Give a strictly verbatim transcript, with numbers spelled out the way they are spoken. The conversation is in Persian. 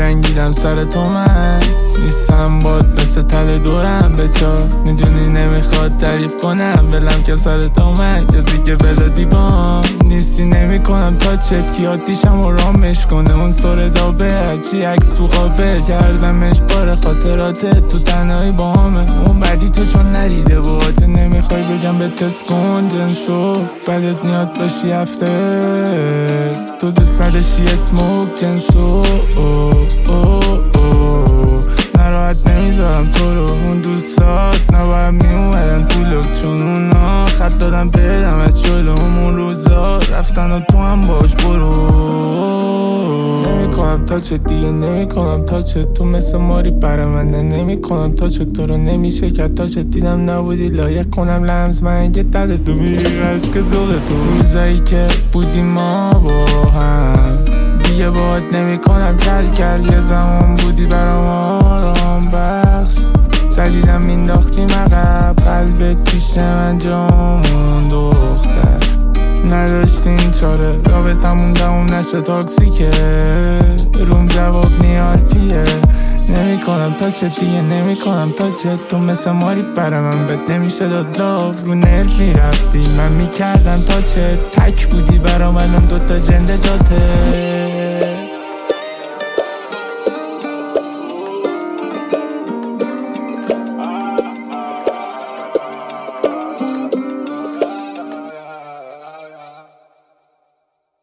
جنگیدم سر تو من نیستم باد مثل تل دورم بچار میدونی نمیخواد تعریف کنم بلم که سر تو من کسی که بلادی با نیستی نمی کنم تا چت کی آتیشم و رامش کنه اون سر دابه هرچی عکس تو خوابه کردمش بار خاطراته تو تنهایی با همه اون بعدی تو چون ندیده باته نمیخوای بگم به تست کن جنسو بعدت میاد باشی هفته تو دوست نداشتی اسموک جنسو او او او نراحت نمیذارم تو رو اون دوستات نباید میومدن تو لک چون اونا خط دادم بدم از جلو اون روزا رفتن و تو هم باش برو نمی کنم تاچت دیگه نمی کنم تاچت تو مثل ماری برمنده نمی کنم تاچت تو رو نمیشه که تاچت دیدم نبودی لایق کنم لمس من یه دده تو میری عشق زوغ تو روزایی که بودی ما با هم دیگه باید نمی کنم کل کل یه زمان بودی برام آرام بخش سدیدم مینداختی مقب قلبت پیش من جامون دختر نداشتین چاره رابطمون دوم نشه تاکسیکه روم جواب نیاد پیه نمی کنم تا چه دیگه نمی کنم تا چه تو مثل ماری برای من بد نمیشه داد لاف رو نرف میرفتی من میکردم تا چه تک بودی برا من اون دوتا جنده جاته